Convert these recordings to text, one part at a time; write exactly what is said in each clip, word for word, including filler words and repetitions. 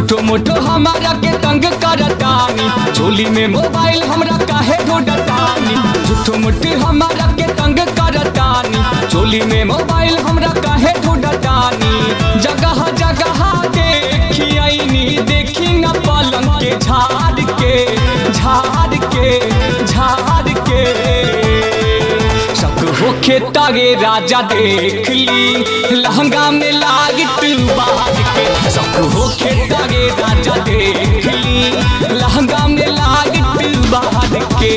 झूठो मोटो हमारा के तंग करतानी, चोली में मोबाइल हमरा काहे ढूंढतानी। झूठो मोटो हमारा के तंग करतानी, चोली में मोबाइल हमरा काहे ढूंढतानी। जगह जगह देखी आईनी, देखी न पलंग के झाड़ के झाड़ के झाड़ के। शक होखे तागे राजा देख ली, लहंगा में लागित बाज के। शक होखे तागे राजा देख ली, लहंगा में लागित बाज के।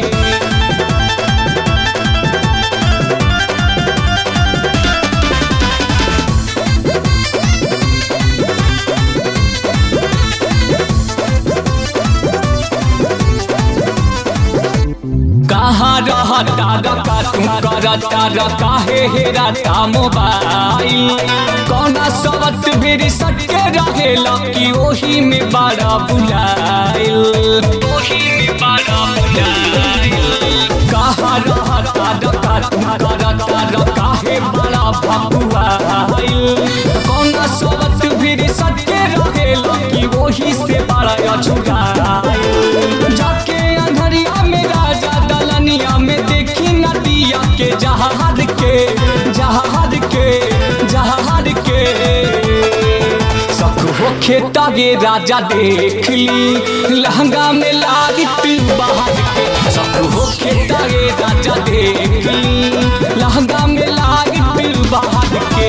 कहाँ रहता रखा तुम करता रखा है हेराता मोबाइल। कौना सबत भेरी सटके रहेला कि ओही में बड़ा बुलाइल, ओही में बड़ा बुलाइल। कहाँ रहता रखा तुम करता रखा है बड़ा भकुआइल। कौना सबत भेरी सटके रहेला कि ओही से बड़ा अछुराइल। जाके अंधरिया में राजा दलनिया में देखी नदिया के जहाज के जहाज के जहाज के। शक होखे तागे राजा देख ली, लहंगा में लागित बाज के। शक होखे तागे राजा देख ली, लहंगा में लागित बाज के।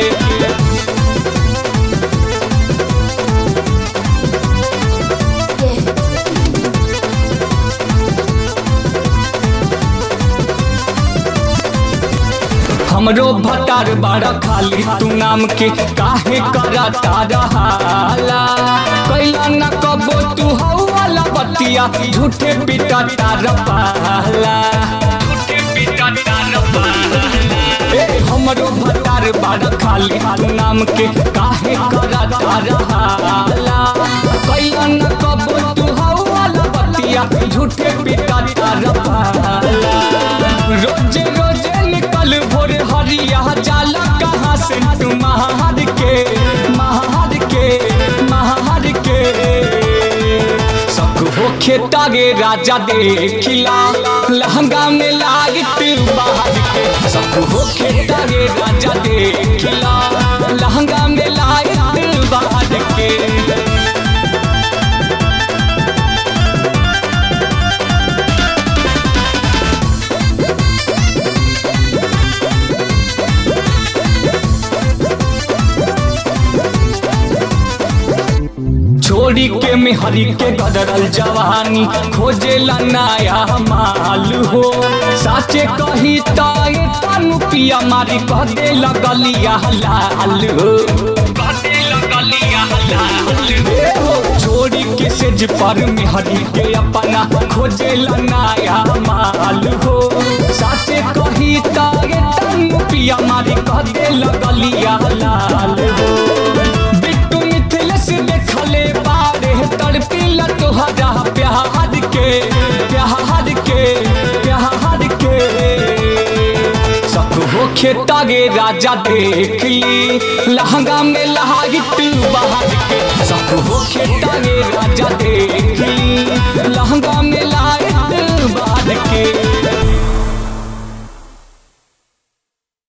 हमरो भटार बड़ा खाली तू नाम के काहे करता रहाला। कैला न कबो तू हौला बतिया, झूठे पिटा तार पाला, झूठे पिटा तार पाला। ए हमरो भटार बड़ा खाली तू नाम के काहे करता रहाला। कैला न कबो तू हौला बतिया, झूठे पिटा तार पाला। रोजे रोजे निकल भोर हरिया जाला, कहाँ से तुम महार के महार के महार के। शक होखे तागे राजा देखिला, लहंगा में लागित बाज के। शक होखे तागे राजा देखिला, लहंगा में लागित बाज के। छोड़ी के मेहरी के गदरल जवानी, खोजेला नया माल हो। साचे कही ताए तानु पिया मारी कह दे लगलिया लाल हो, कह दे लगलिया लाल हो। छोड़ी के सेज पर मेहरी के अपना, खोजेला नया माल हो। साचे कही ताए तानु पिया मारी कह दे लगलिया लाल हो। बिट्टू मिथिलेश देखले बारे तड़पिला तोहरा प्यार के प्यार के प्यार के। शक होखे तागे राजा देख ली, लहंगा में लागित